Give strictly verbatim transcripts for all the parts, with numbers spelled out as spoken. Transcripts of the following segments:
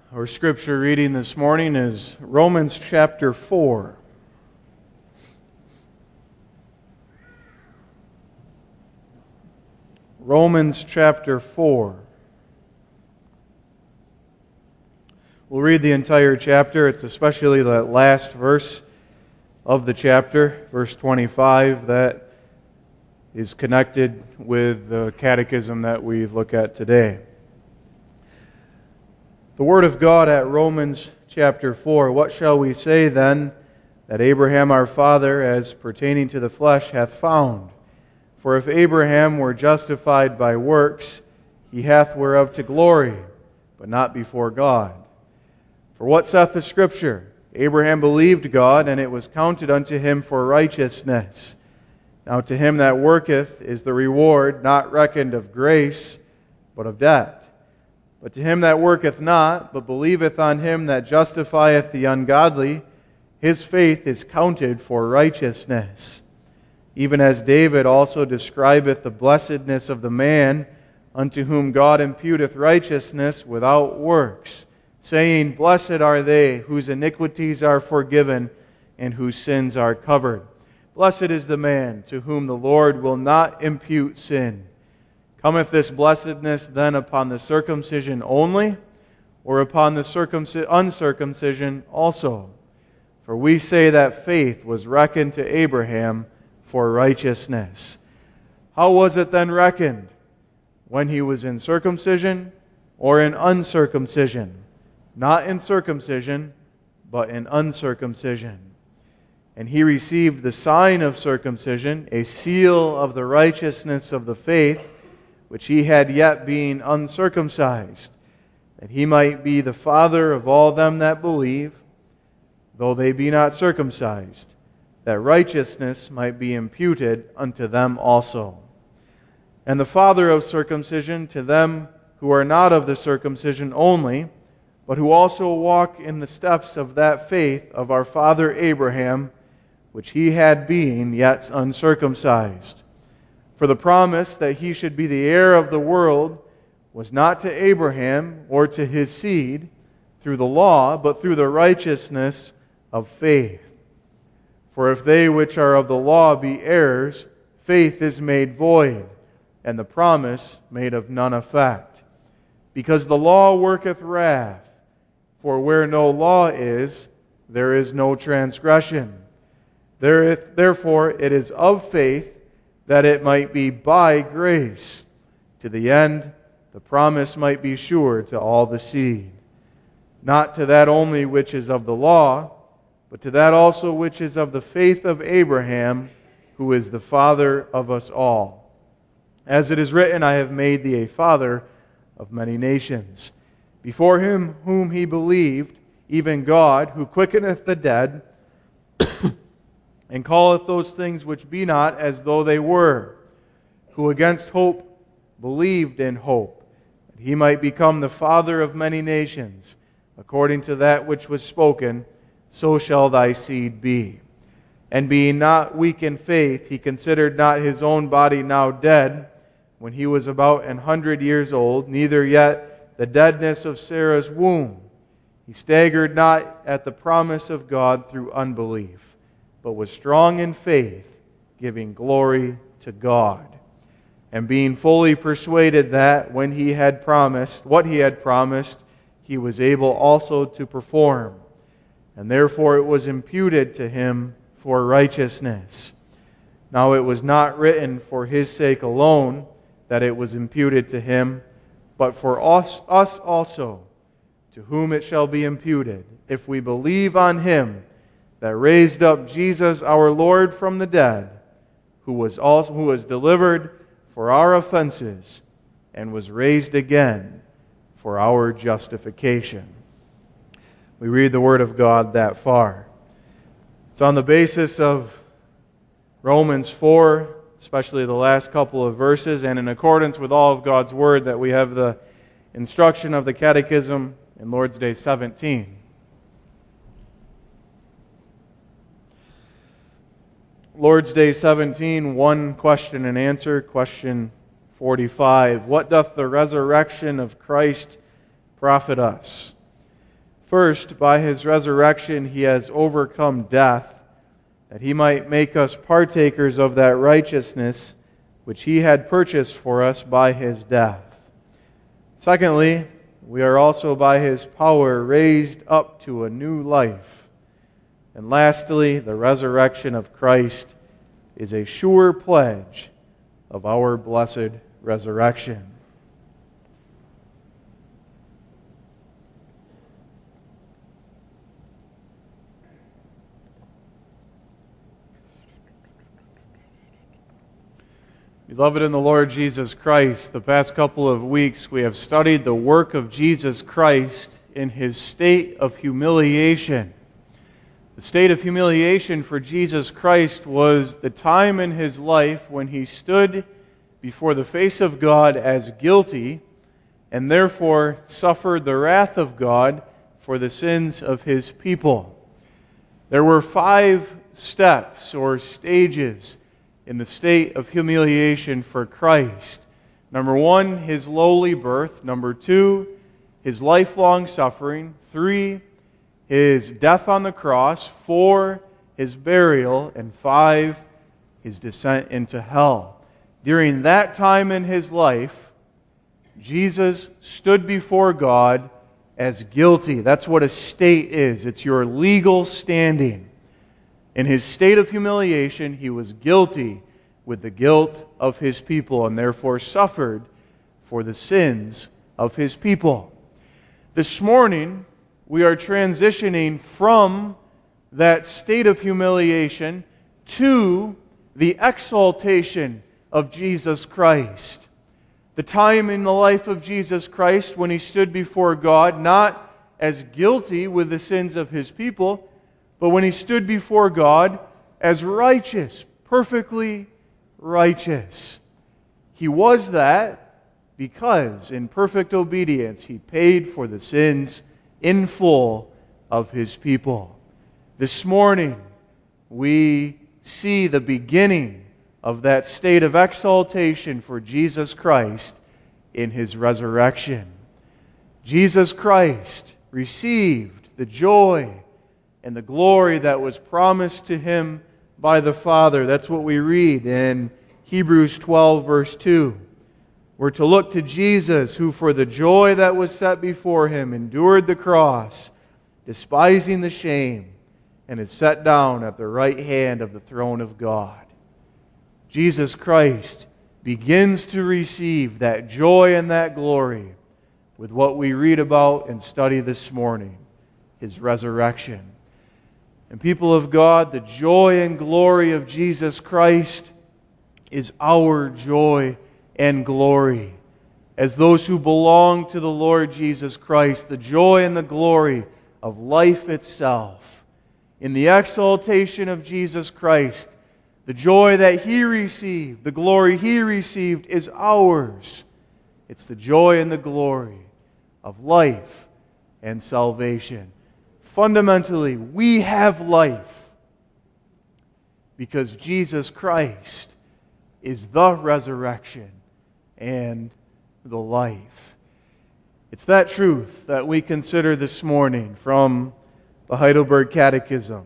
Our scripture reading this morning is Romans chapter four. Romans chapter four. We'll read the entire chapter. It's especially the last verse of the chapter, verse twenty-five, that is connected with the catechism that we look at today. The Word of God at Romans chapter four. What shall we say then that Abraham our father, as pertaining to the flesh, hath found? For if Abraham were justified by works, he hath whereof to glory, but not before God. For what saith the Scripture? Abraham believed God, and it was counted unto him for righteousness. Now to him that worketh is the reward not reckoned of grace, but of debt. But to him that worketh not, but believeth on him that justifieth the ungodly, his faith is counted for righteousness. Even as David also describeth the blessedness of the man unto whom God imputeth righteousness without works, saying, Blessed are they whose iniquities are forgiven and whose sins are covered. Blessed is the man to whom the Lord will not impute sin. Cometh this blessedness then upon the circumcision only, or upon the circumci- uncircumcision also? For we say that faith was reckoned to Abraham for righteousness. How was it then reckoned? When he was in circumcision or in uncircumcision? Not in circumcision, but in uncircumcision. And he received the sign of circumcision, a seal of the righteousness of the faith, which he had yet being uncircumcised, that he might be the father of all them that believe, though they be not circumcised, that righteousness might be imputed unto them also. And the father of circumcision to them who are not of the circumcision only, but who also walk in the steps of that faith of our father Abraham, which he had being yet uncircumcised. For the promise that he should be the heir of the world was not to Abraham or to his seed through the law, but through the righteousness of faith. For if they which are of the law be heirs, faith is made void, and the promise made of none effect. Because the law worketh wrath, for where no law is, there is no transgression. Therefore it is of faith, that it might be by grace, to the end the promise might be sure to all the seed. Not to that only which is of the law, but to that also which is of the faith of Abraham, who is the father of us all. As it is written, I have made thee a father of many nations. Before him whom he believed, even God, who quickeneth the dead, and calleth those things which be not as though they were, who against hope believed in hope, that he might become the father of many nations, according to that which was spoken, so shall thy seed be. And being not weak in faith, he considered not his own body now dead, when he was about an hundred years old, neither yet the deadness of Sarah's womb. He staggered not at the promise of God through unbelief, but was strong in faith, giving glory to God, and being fully persuaded that when he had promised, what he had promised, he was able also to perform. And therefore it was imputed to him for righteousness. Now it was not written for his sake alone that it was imputed to him, but for us, us also, to whom it shall be imputed, if we believe on him that raised up Jesus our Lord from the dead, who was also who was delivered for our offenses and was raised again for our justification. We read the Word of God that far. It's on the basis of Romans four, especially the last couple of verses, and in accordance with all of God's Word, that we have the instruction of the Catechism in Lord's Day seventeen. Lord's Day seventeen, one question and answer, question forty-five. What doth the resurrection of Christ profit us? First, by his resurrection, he has overcome death, that he might make us partakers of that righteousness which he had purchased for us by his death. Secondly, we are also by his power raised up to a new life. And lastly, the resurrection of Christ is a sure pledge of our blessed resurrection. Beloved in the Lord Jesus Christ, the past couple of weeks we have studied the work of Jesus Christ in his state of humiliation. The state of humiliation for Jesus Christ was the time in his life when he stood before the face of God as guilty and therefore suffered the wrath of God for the sins of his people. There were five steps or stages in the state of humiliation for Christ. Number one, his lowly birth. Number two, his lifelong suffering. Three, his death on the cross. Four, his burial. And five, his descent into hell. During that time in his life, Jesus stood before God as guilty. That's what a state is. It's your legal standing. In his state of humiliation, he was guilty with the guilt of his people and therefore suffered for the sins of his people. This morning, we are transitioning from that state of humiliation to the exaltation of Jesus Christ. The time in the life of Jesus Christ when he stood before God, not as guilty with the sins of his people, but when he stood before God as righteous, perfectly righteous. He was that because in perfect obedience he paid for the sins in full of his people. This morning we see the beginning of that state of exaltation for Jesus Christ in his resurrection. Jesus Christ received the joy and the glory that was promised to him by the Father. That's what we read in Hebrews twelve, verse two. We're to look to Jesus, who for the joy that was set before him endured the cross, despising the shame, and is set down at the right hand of the throne of God. Jesus Christ begins to receive that joy and that glory with what we read about and study this morning, his resurrection. And people of God, the joy and glory of Jesus Christ is our joy and glory. As those who belong to the Lord Jesus Christ, the joy and the glory of life itself. In the exaltation of Jesus Christ, the joy that he received, the glory he received is ours. It's the joy and the glory of life and salvation. Fundamentally, we have life because Jesus Christ is the resurrection and the life. It's that truth that we consider this morning from the Heidelberg Catechism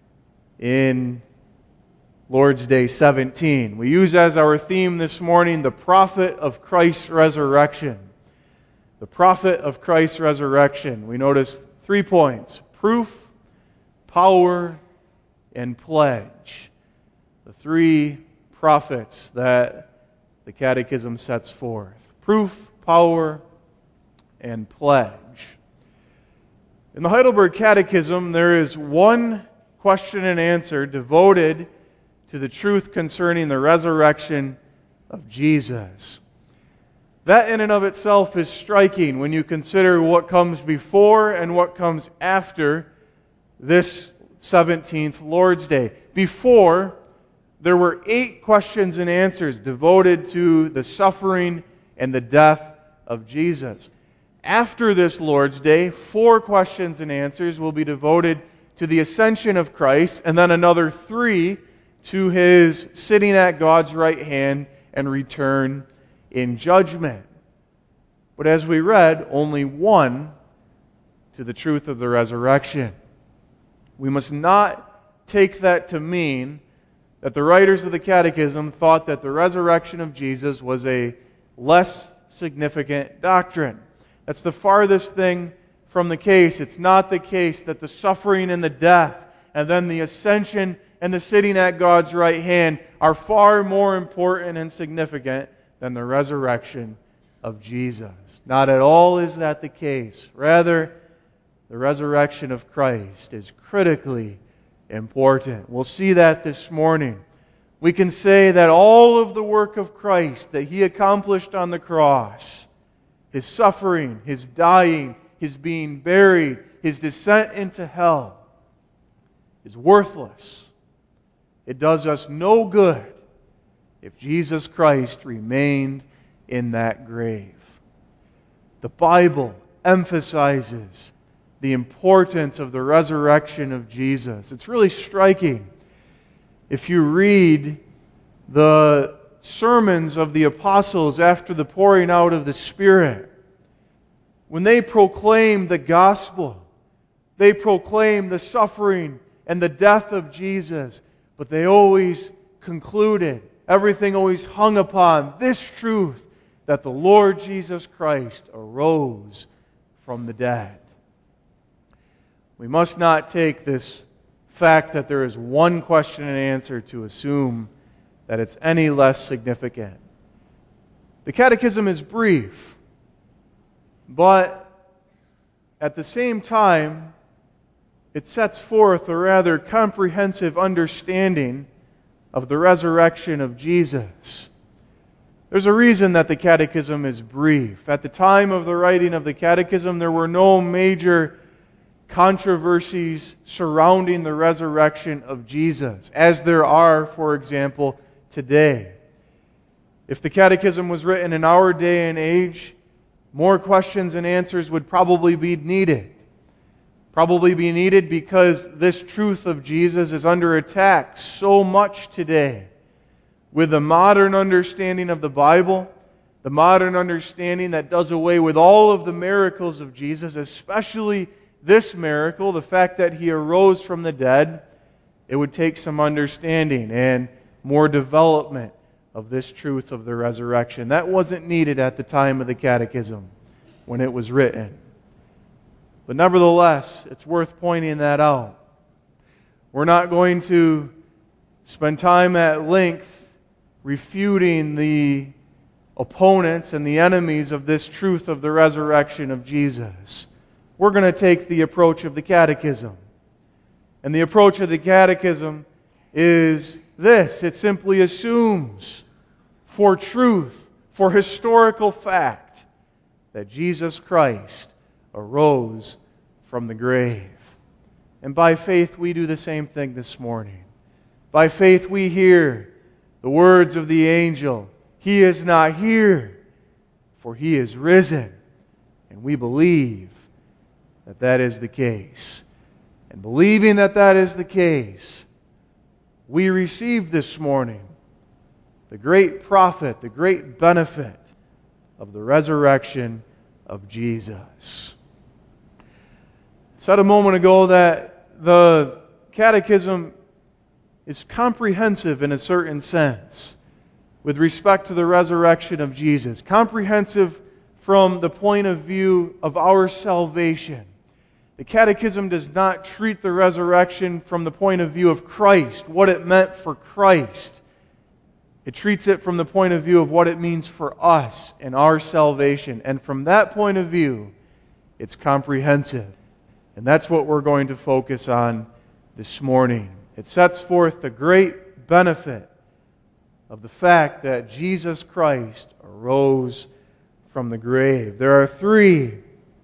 in Lord's Day seventeen. We use as our theme this morning the prophet of Christ's resurrection. The prophet of Christ's resurrection. We notice three points: proof, power, and pledge. The three prophets that the Catechism sets forth. Proof, power, and pledge. In the Heidelberg Catechism, there is one question and answer devoted to the truth concerning the resurrection of Jesus. That in and of itself is striking when you consider what comes before and what comes after this seventeenth Lord's Day. Before, there were eight questions and answers devoted to the suffering and the death of Jesus. After this Lord's Day, four questions and answers will be devoted to the ascension of Christ, and then another three to his sitting at God's right hand and return in judgment. But as we read, only one to the truth of the resurrection. We must not take that to mean that the writers of the Catechism thought that the resurrection of Jesus was a less significant doctrine. That's the farthest thing from the case. It's not the case that the suffering and the death and then the ascension and the sitting at God's right hand are far more important and significant than the resurrection of Jesus. Not at all is that the case. Rather, the resurrection of Christ is critically important. We'll see that this morning. We can say that all of the work of Christ that He accomplished on the cross, His suffering, His dying, His being buried, His descent into hell, is worthless. It does us no good if Jesus Christ remained in that grave. The Bible emphasizes the importance of the resurrection of Jesus. It's really striking. If you read the sermons of the apostles after the pouring out of the Spirit, when they proclaimed the gospel, they proclaimed the suffering and the death of Jesus, but they always concluded, everything always hung upon this truth, that the Lord Jesus Christ arose from the dead. We must not take this fact that there is one question and answer to assume that it's any less significant. The Catechism is brief, but at the same time, it sets forth a rather comprehensive understanding of the resurrection of Jesus. There's a reason that the Catechism is brief. At the time of the writing of the Catechism, there were no major controversies surrounding the resurrection of Jesus, as there are, for example, today. If the Catechism was written in our day and age, more questions and answers would probably be needed. Probably be needed because this truth of Jesus is under attack so much today. With the modern understanding of the Bible, the modern understanding that does away with all of the miracles of Jesus, especially this miracle, the fact that He arose from the dead, it would take some understanding and more development of this truth of the resurrection. That wasn't needed at the time of the Catechism when it was written. But nevertheless, it's worth pointing that out. We're not going to spend time at length refuting the opponents and the enemies of this truth of the resurrection of Jesus. We're going to take the approach of the Catechism. And the approach of the Catechism is this. It simply assumes for truth, for historical fact, that Jesus Christ arose from the grave. And by faith we do the same thing this morning. By faith we hear the words of the angel, He is not here, for He is risen. And we believe that that is the case. And believing that that is the case, we receive this morning the great profit, the great benefit of the resurrection of Jesus. I said a moment ago that the Catechism is comprehensive in a certain sense with respect to the resurrection of Jesus. Comprehensive from the point of view of our salvation. The Catechism does not treat the resurrection from the point of view of Christ, what it meant for Christ. It treats it from the point of view of what it means for us and our salvation. And from that point of view, it's comprehensive. And that's what we're going to focus on this morning. It sets forth the great benefit of the fact that Jesus Christ arose from the grave. There are three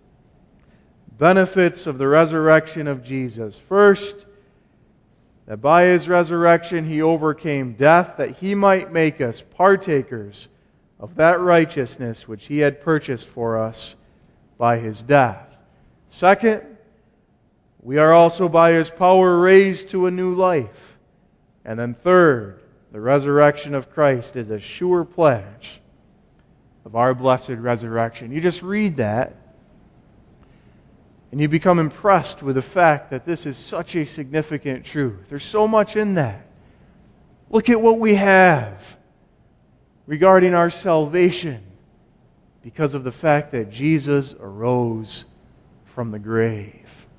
benefits of the resurrection of Jesus. First, that by His resurrection He overcame death, that He might make us partakers of that righteousness which He had purchased for us by His death. Second, we are also by His power raised to a new life. And then third, the resurrection of Christ is a sure pledge of our blessed resurrection. You just read that, And you become impressed with the fact that this is such a significant truth. There's so much in that. Look at what we have regarding our salvation because of the fact that Jesus arose from the grave.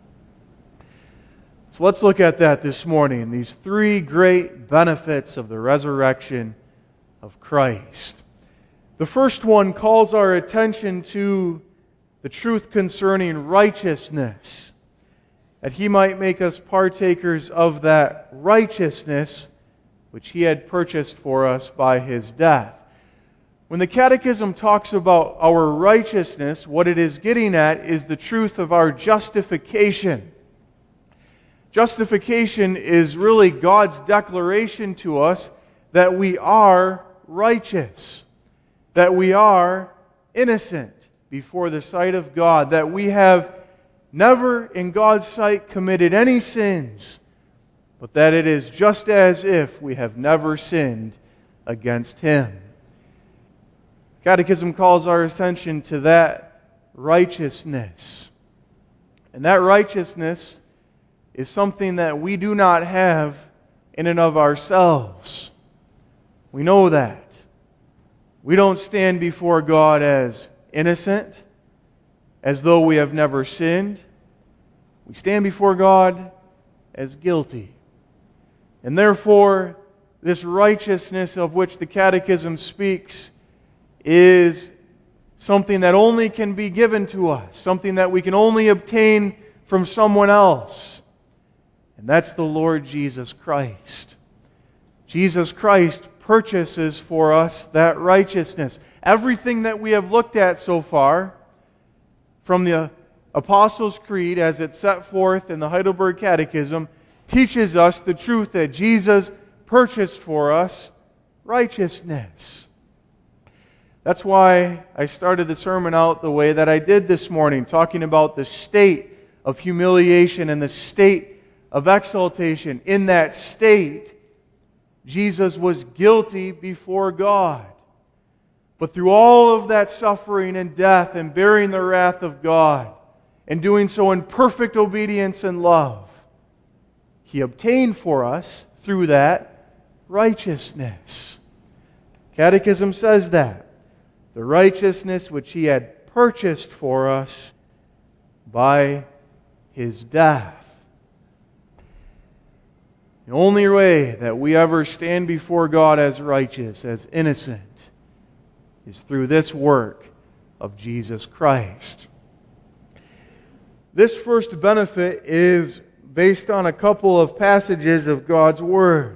So let's look at that this morning, these three great benefits of the resurrection of Christ. The first one calls our attention to the truth concerning righteousness, that He might make us partakers of that righteousness which He had purchased for us by His death. When the Catechism talks about our righteousness, what it is getting at is the truth of our justification. Justification is really God's declaration to us that we are righteous, that we are innocent before the sight of God, that we have never in God's sight committed any sins, but that it is just as if we have never sinned against Him. Catechism calls our attention to that righteousness. And that righteousness is something that we do not have in and of ourselves. We know that. We don't stand before God as innocent, as though we have never sinned. We stand before God as guilty. And therefore, this righteousness of which the Catechism speaks is something that only can be given to us, something that we can only obtain from someone else. And that's the Lord Jesus Christ. Jesus Christ purchases for us that righteousness. Everything that we have looked at so far, from the Apostles' Creed as it's set forth in the Heidelberg Catechism, teaches us the truth that Jesus purchased for us righteousness. That's why I started the sermon out the way that I did this morning, talking about the state of humiliation and the state of exaltation. In that state, Jesus was guilty before God. But through all of that suffering and death and bearing the wrath of God, and doing so in perfect obedience and love, He obtained for us, through that, righteousness. Catechism says that. The righteousness which He had purchased for us by His death. The only way that we ever stand before God as righteous, as innocent, is through this work of Jesus Christ. This first benefit is based on a couple of passages of God's Word.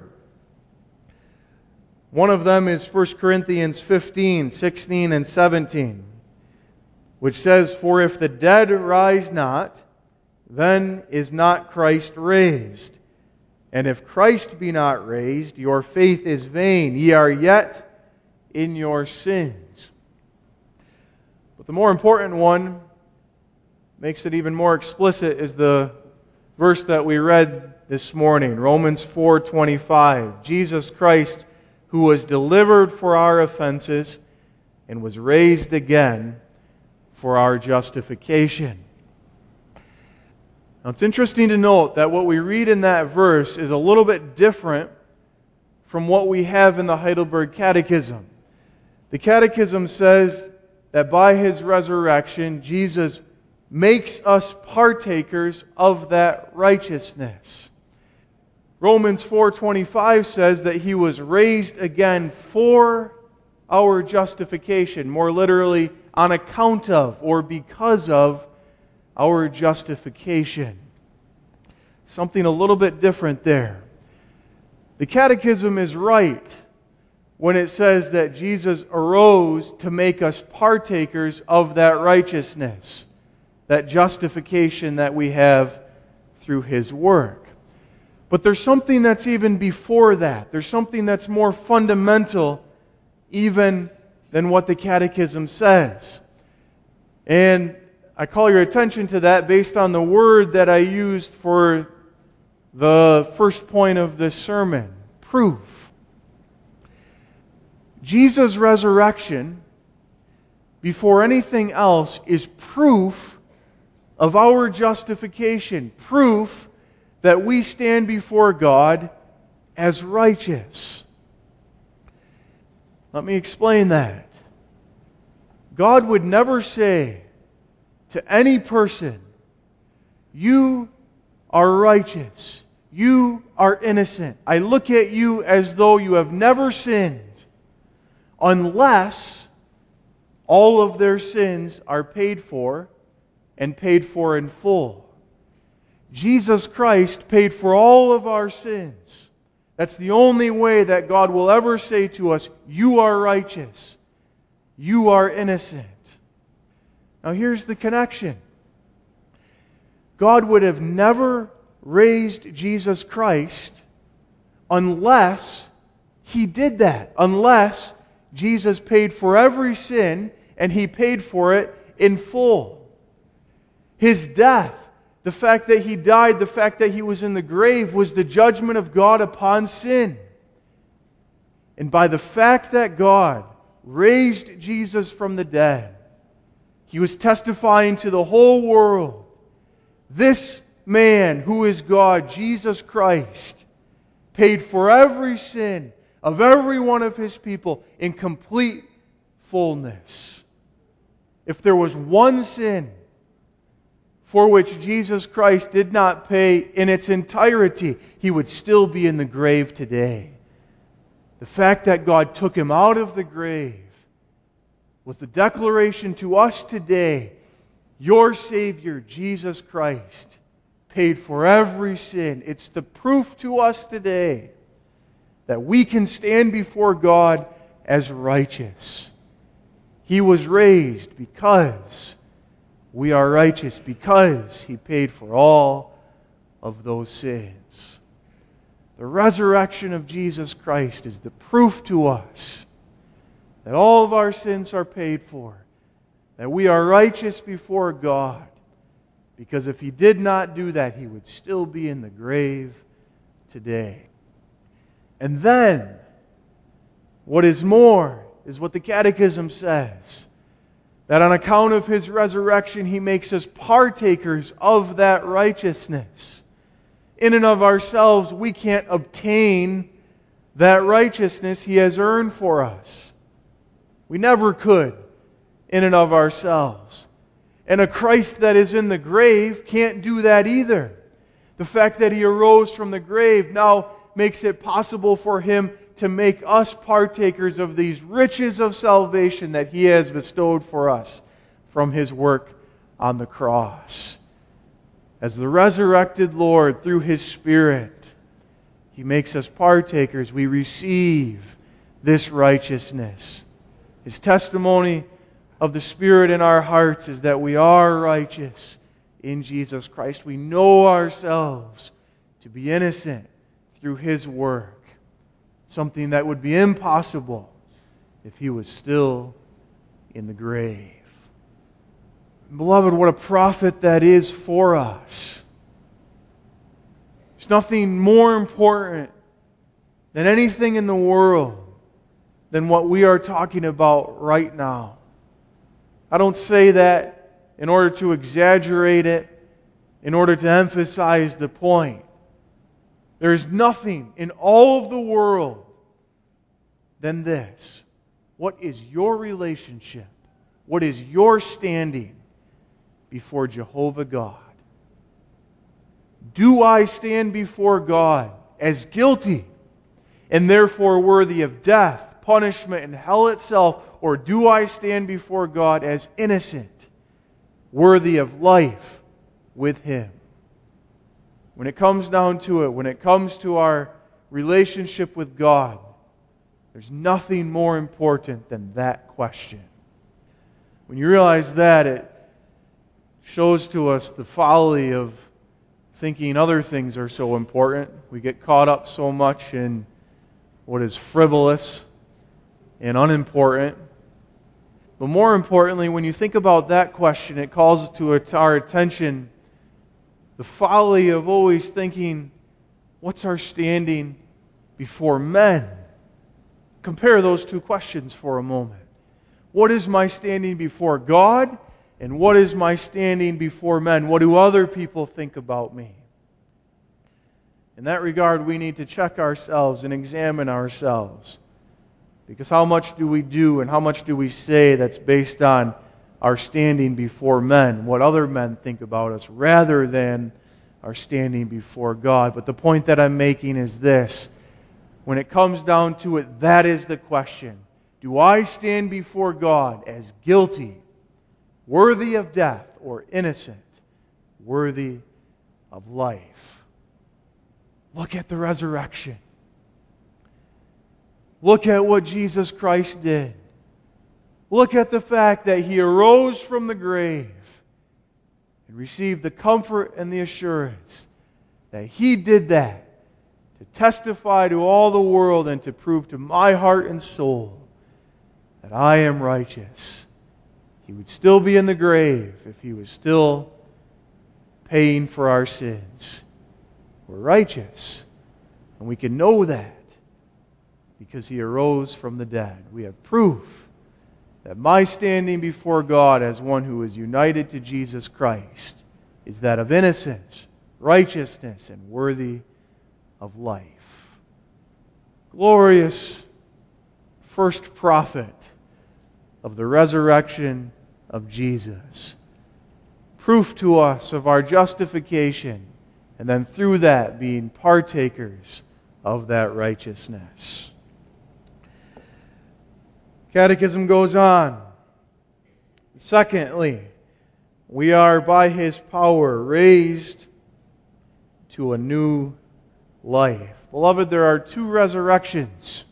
One of them is First Corinthians fifteen, sixteen, and seventeen, which says, "For if the dead rise not, then is not Christ raised. And if Christ be not raised, your faith is vain. Ye are yet in your sins." But the more important one, makes it even more explicit, is the verse that we read this morning, Romans four twenty-five. Jesus Christ, who was delivered for our offenses and was raised again for our justification. Now it's interesting to note that what we read in that verse is a little bit different from what we have in the Heidelberg Catechism. The Catechism says that by His resurrection, Jesus makes us partakers of that righteousness. Romans four twenty-five says that He was raised again for our justification, more literally, on account of or because of our justification. Something a little bit different there. The Catechism is right when it says that Jesus arose to make us partakers of that righteousness, that justification that we have through His work. But there's something that's even before that. There's something that's more fundamental even than what the Catechism says. And I call your attention to that based on the word that I used for the first point of this sermon, proof. Jesus' resurrection, before anything else, is proof of our justification, proof that we stand before God as righteous. Let me explain that. God would never say to any person, "You are righteous. You are innocent. I look at you as though you have never sinned," unless all of their sins are paid for and paid for in full. Jesus Christ paid for all of our sins. That's the only way that God will ever say to us, "You are righteous. You are innocent." Now here's the connection. God would have never raised Jesus Christ unless He did that. Unless Jesus paid for every sin and He paid for it in full. His death, the fact that He died, the fact that He was in the grave, was the judgment of God upon sin. And by the fact that God raised Jesus from the dead, He was testifying to the whole world, this man who is God, Jesus Christ, paid for every sin of every one of His people in complete fullness. If there was one sin for which Jesus Christ did not pay in its entirety, He would still be in the grave today. The fact that God took Him out of the grave was the declaration to us today, your Savior, Jesus Christ, paid for every sin. It's the proof to us today that we can stand before God as righteous. He was raised because we are righteous, because He paid for all of those sins. The resurrection of Jesus Christ is the proof to us that all of our sins are paid for, that we are righteous before God. Because if He did not do that, He would still be in the grave today. And then, what is more, is what the Catechism says, that on account of His resurrection, He makes us partakers of that righteousness. In and of ourselves, we can't obtain that righteousness He has earned for us. We never could, in and of ourselves. And a Christ that is in the grave can't do that either. The fact that He arose from the grave now makes it possible for Him to make us partakers of these riches of salvation that He has bestowed for us from His work on the cross. As the resurrected Lord, through His Spirit, He makes us partakers. We receive this righteousness. His testimony of the Spirit in our hearts is that we are righteous in Jesus Christ. We know ourselves to be innocent through His work. Something that would be impossible if He was still in the grave. Beloved, what a profit that is for us. There's nothing more important than anything in the world than what we are talking about right now. I don't say that in order to exaggerate it, in order to emphasize the point. There is nothing in all of the world than this. What is your relationship? What is your standing before Jehovah God? Do I stand before God as guilty and therefore worthy of death, punishment, and hell itself? Or do I stand before God as innocent, worthy of life with Him? When it comes down to it, when it comes to our relationship with God, there's nothing more important than that question. When you realize that, it shows to us the folly of thinking other things are so important. We get caught up so much in what is frivolous and unimportant. But more importantly, when you think about that question, it calls to our attention the folly of always thinking, what's our standing before men? Compare those two questions for a moment. What is my standing before God? And what is my standing before men? What do other people think about me? In that regard, we need to check ourselves and examine ourselves. Because how much do we do and how much do we say that's based on our standing before men, what other men think about us, rather than our standing before God? But the point that I'm making is this. When it comes down to it, that is the question. Do I stand before God as guilty, worthy of death, or innocent, worthy of life? Look at the resurrection. Look at what Jesus Christ did. Look at the fact that He arose from the grave and received the comfort and the assurance that He did that to testify to all the world and to prove to my heart and soul that I am righteous. He would still be in the grave if He was still paying for our sins. We're righteous, and we can know that because He arose from the dead. We have proof that my standing before God as one who is united to Jesus Christ is that of innocence, righteousness, and worthy of life. Glorious first prophet of the resurrection of Jesus. Proof to us of our justification, and then through that being partakers of that righteousness. Catechism goes on. Secondly, we are by His power raised to a new life. Beloved, there are two resurrections.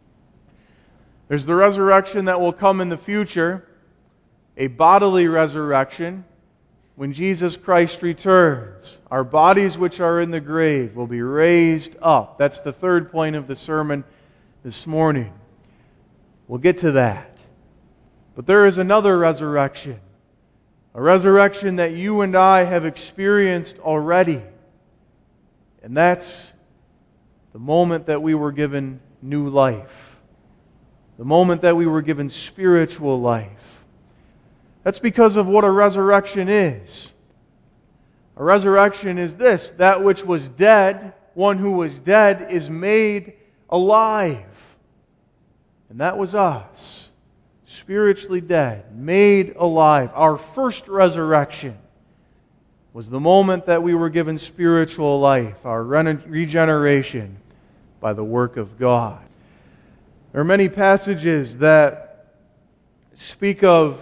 There's the resurrection that will come in the future, a bodily resurrection, when Jesus Christ returns. Our bodies which are in the grave will be raised up. That's the third point of the sermon this morning. We'll get to that. But there is another resurrection, a resurrection that you and I have experienced already. And that's the moment that we were given new life, the moment that we were given spiritual life. That's because of what a resurrection is. A resurrection is this: that which was dead, one who was dead, is made alive. And that was us, spiritually dead, made alive. Our first resurrection was the moment that we were given spiritual life, our regeneration by the work of God. There are many passages that speak of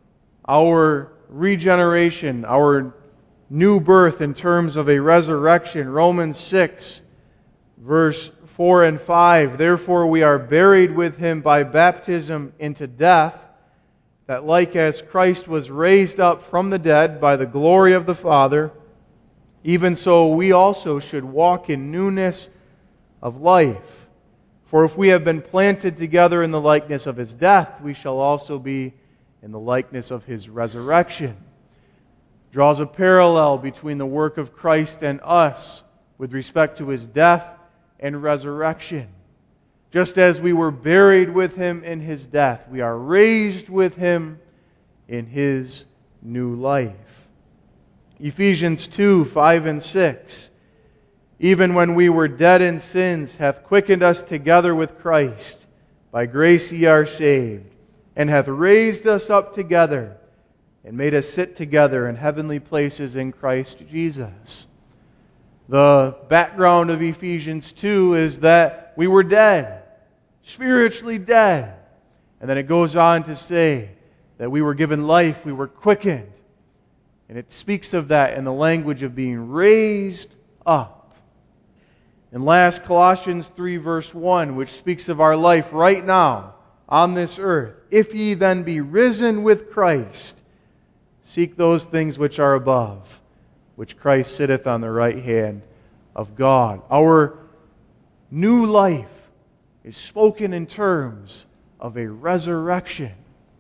our regeneration, our new birth in terms of a resurrection. Romans six, verse four and five. Therefore we are buried with Him by baptism into death, that like as Christ was raised up from the dead by the glory of the Father, even so we also should walk in newness of life. For if we have been planted together in the likeness of His death, we shall also be in the likeness of His resurrection. Draws a parallel between the work of Christ and us with respect to His death and resurrection. Just as we were buried with Him in His death, we are raised with Him in His new life. Ephesians two, five and six. Even when we were dead in sins, hath quickened us together with Christ. By grace ye are saved, and hath raised us up together, and made us sit together in heavenly places in Christ Jesus. The background of Ephesians two is that we were dead, spiritually dead. And then it goes on to say that we were given life, we were quickened. And it speaks of that in the language of being raised up. And last, Colossians three, verse one, which speaks of our life right now on this earth. If ye then be risen with Christ, seek those things which are above, which Christ sitteth on the right hand of God. Our new life is spoken in terms of a resurrection.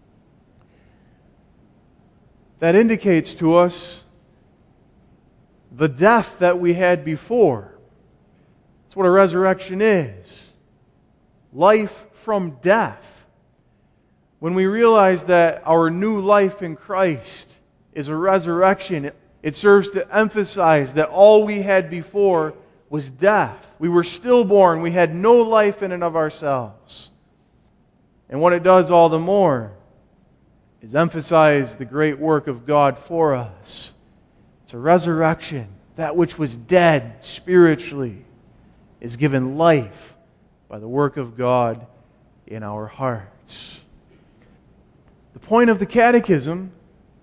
That indicates to us the death that we had before. That's what a resurrection is. Life from death. when we realize that our new life in Christ is a resurrection, it, it serves to emphasize that all we had before was death. We were stillborn. We had no life in and of ourselves. And what it does all the more is emphasize the great work of God for us. It's a resurrection. That which was dead spiritually is given life by the work of God in our hearts. The point of the Catechism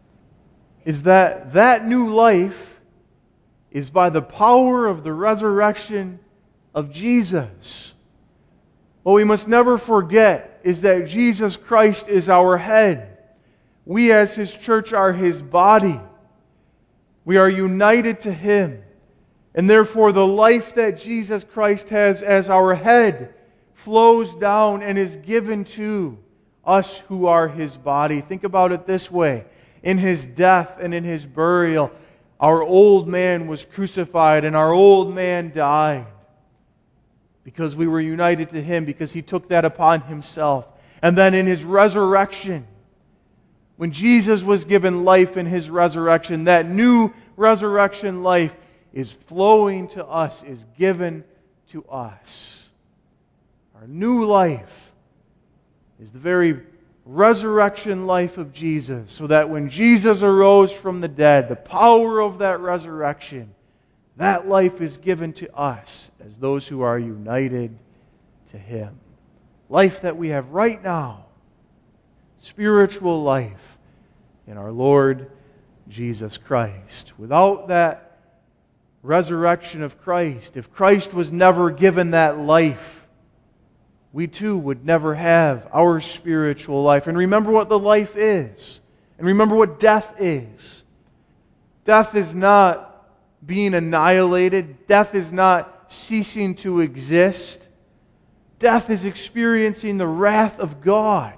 is that that new life is by the power of the resurrection of Jesus. What we must never forget is that Jesus Christ is our head. We as His church are His body. We are united to Him. And therefore the life that Jesus Christ has as our head flows down and is given to us who are His body. Think about it this way. In His death and in His burial, our old man was crucified and our old man died. Because we were united to Him, because He took that upon Himself. And then in His resurrection, when Jesus was given life in His resurrection, that new resurrection life is flowing to us, is given to us. Our new life is the very resurrection life of Jesus, so that when Jesus arose from the dead, the power of that resurrection, that life is given to us as those who are united to Him. Life that we have right now, spiritual life in our Lord Jesus Christ. Without that resurrection of Christ, if Christ was never given that life, we too would never have our spiritual life. And remember what the life is. And remember what death is. Death is not being annihilated. Death is not ceasing to exist. Death is experiencing the wrath of God.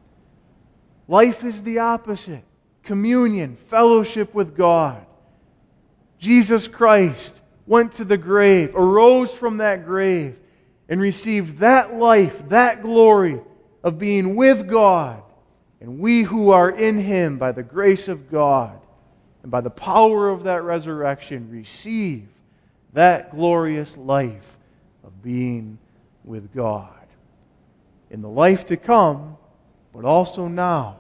Life is the opposite. Communion, fellowship with God. Jesus Christ went to the grave, arose from that grave, and received that life, that glory of being with God. And we who are in Him, by the grace of God and by the power of that resurrection, receive that glorious life of being with God. In the life to come, but also now.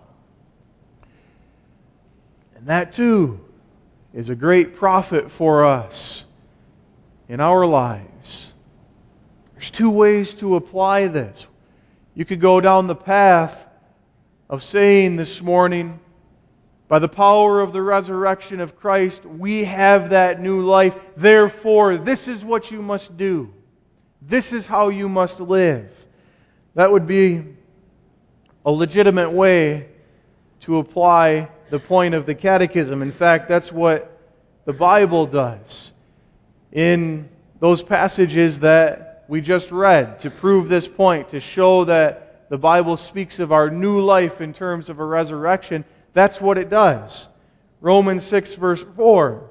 And that too is a great profit for us in our lives. There's two ways to apply this. You could go down the path of saying this morning, by the power of the resurrection of Christ, we have that new life. Therefore, this is what you must do. This is how you must live. That would be a legitimate way to apply the point of the Catechism. In fact, that's what the Bible does. In those passages that we just read, to prove this point, to show that the Bible speaks of our new life in terms of a resurrection, that's what it does. Romans six verse four.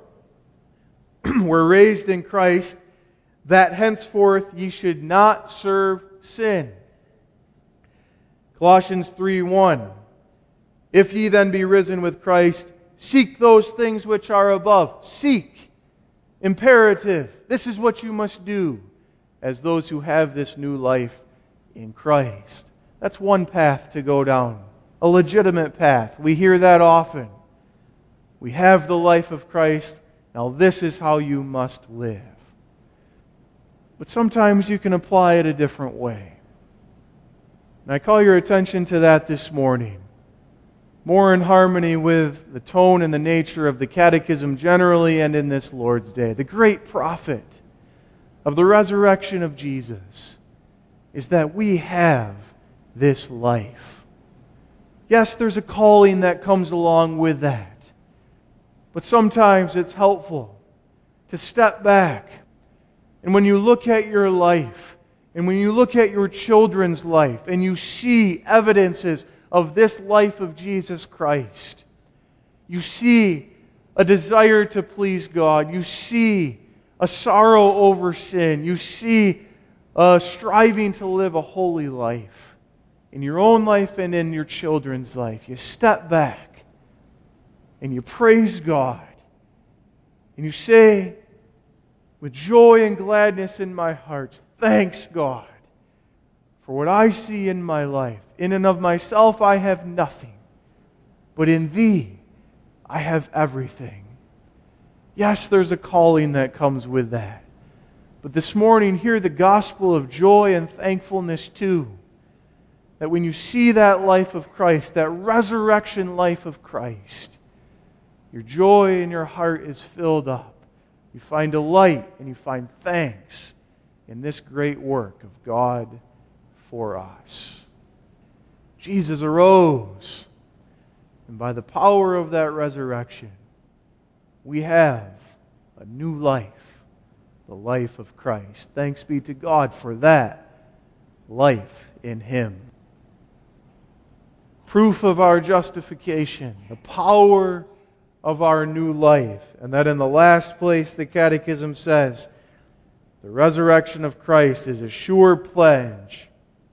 We're raised in Christ, that henceforth ye should not serve sin. Colossians three one. If ye then be risen with Christ, seek those things which are above. Seek. Imperative. This is what you must do as those who have this new life in Christ. That's one path to go down. A legitimate path. We hear that often. We have the life of Christ. Now this is how you must live. But sometimes you can apply it a different way. And I call your attention to that this morning. More in harmony with the tone and the nature of the Catechism generally and in this Lord's Day. The great profit of the resurrection of Jesus is that we have this life. Yes, there's a calling that comes along with that. But sometimes it's helpful to step back. And when you look at your life, and when you look at your children's life, and you see evidences of this life of Jesus Christ, you see a desire to please God. You see a sorrow over sin. You see a striving to live a holy life. in your own life and in your children's life, you step back and you praise God. And you say, with joy and gladness in my heart, thanks God for what I see in my life. In and of myself I have nothing, but in Thee I have everything. Yes, there's a calling that comes with that. But this morning, hear the gospel of joy and thankfulness too. That when you see that life of Christ, that resurrection life of Christ, your joy in your heart is filled up. You find delight and you find thanks in this great work of God for us. Jesus arose, and by the power of that resurrection, we have a new life, the life of Christ. Thanks be to God for that life in Him. Proof of our justification, the power of our new life. And that in the last place the Catechism says, the resurrection of Christ is a sure pledge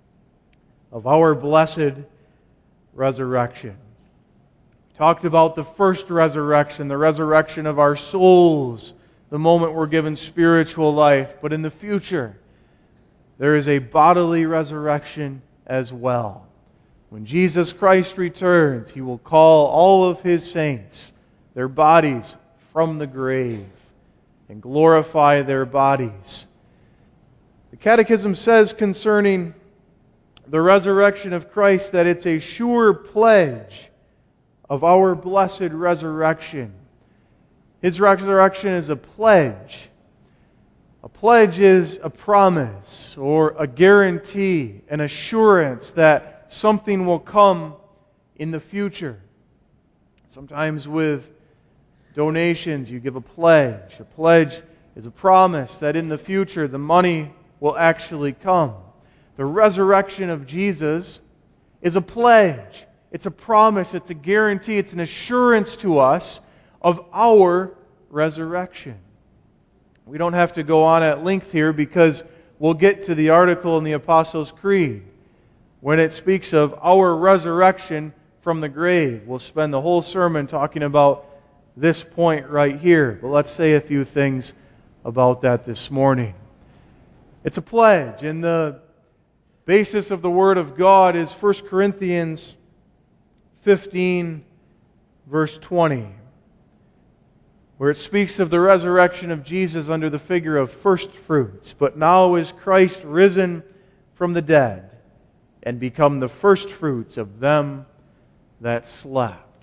of our blessed resurrection. We talked about the first resurrection, the resurrection of our souls, the moment we're given spiritual life. But in the future, there is a bodily resurrection as well. When Jesus Christ returns, He will call all of His saints, their bodies from the grave, and glorify their bodies. The Catechism says concerning the resurrection of Christ that it's a sure pledge of our blessed resurrection. His resurrection is a pledge. A pledge is a promise or a guarantee, an assurance that something will come in the future. Sometimes with donations, you give a pledge. A pledge is a promise that in the future the money will actually come. The resurrection of Jesus is a pledge. It's a promise. It's a guarantee. It's an assurance to us of our resurrection. We don't have to go on at length here because we'll get to the article in the Apostles' Creed when it speaks of our resurrection from the grave. We'll spend the whole sermon talking about this point right here. But let's say a few things about that this morning. It's a pledge, and the basis of the Word of God is First Corinthians fifteen, verse twenty, where it speaks of the resurrection of Jesus under the figure of first fruits. But now is Christ risen from the dead, and become the first fruits of them that slept.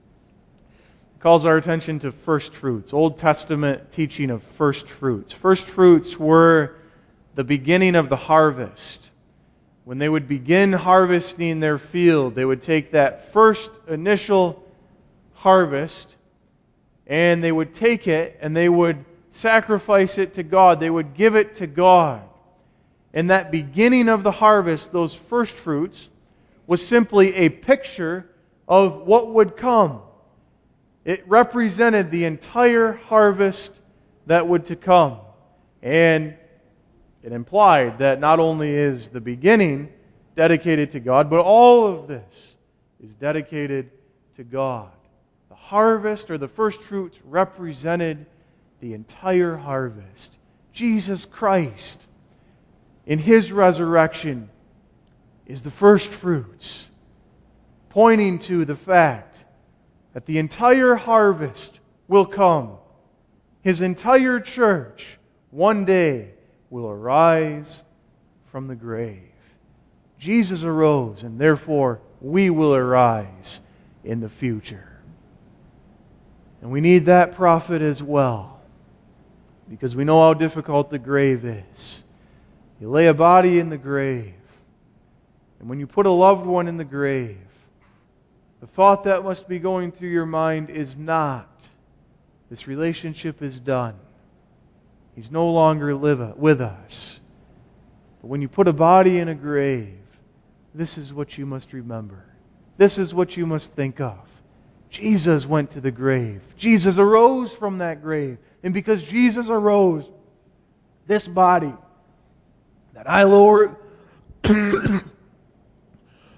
It calls our attention to first fruits, Old Testament teaching of first fruits. First fruits were the beginning of the harvest. When they would begin harvesting their field, they would take that first initial harvest and they would take it and they would sacrifice it to God. They would give it to God. And that beginning of the harvest, those first fruits, was simply a picture of what would come. It represented the entire harvest that would to come. And it implied that not only is the beginning dedicated to God, but all of this is dedicated to God. The harvest or the first fruits represented the entire harvest. Jesus Christ, in His resurrection, is the first fruits, pointing to the fact that the entire harvest will come. His entire church one day will arise from the grave. Jesus arose, and therefore we will arise in the future. And we need that prophet as well, because we know how difficult the grave is. You lay a body in the grave, and when you put a loved one in the grave, the thought that must be going through your mind is not, this relationship is done. He's no longer live with us. But when you put a body in a grave, this is what you must remember. This is what you must think of. Jesus went to the grave. Jesus arose from that grave. And because Jesus arose, this body that I lowered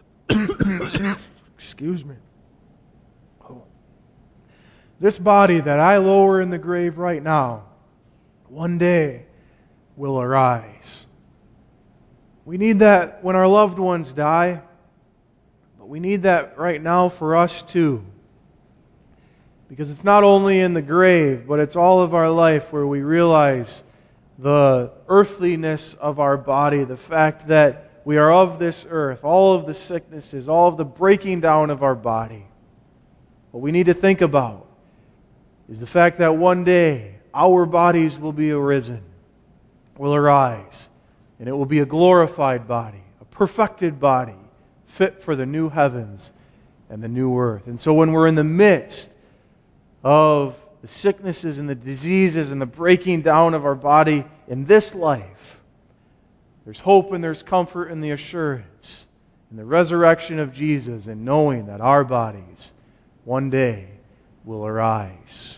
Excuse me. Oh. This body that I lower in the grave right now, one day will arise. We need that when our loved ones die, but we need that right now for us too. Because it's not only in the grave, but it's all of our life where we realize the earthliness of our body, the fact that we are of this earth, all of the sicknesses, all of the breaking down of our body. What we need to think about is the fact that one day our bodies will be arisen, will arise, and it will be a glorified body, a perfected body, fit for the new heavens and the new earth. And so when we're in the midst of the sicknesses and the diseases and the breaking down of our body in this life, there's hope and there's comfort in the assurance in the resurrection of Jesus and knowing that our bodies one day will arise.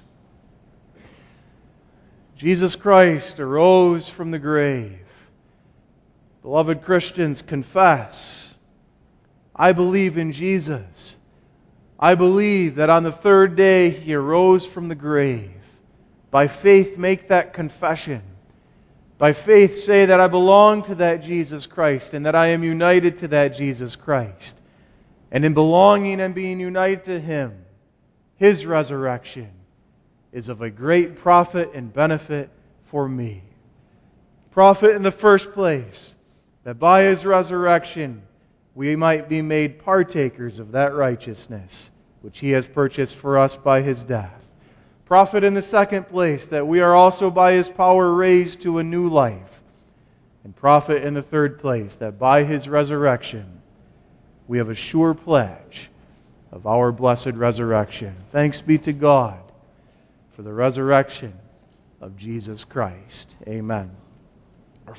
Jesus Christ arose from the grave. Beloved Christians, confess, I believe in Jesus. I believe that on the third day He arose from the grave. By faith, make that confession. By faith, say that I belong to that Jesus Christ and that I am united to that Jesus Christ. And in belonging and being united to Him, His resurrection is of a great profit and benefit for me. Profit in the first place, that by His resurrection we might be made partakers of that righteousness which He has purchased for us by His death. Profit in the second place, that we are also by His power raised to a new life. And profit in the third place, that by His resurrection we have a sure pledge of our blessed resurrection. Thanks be to God for the resurrection of Jesus Christ. Amen.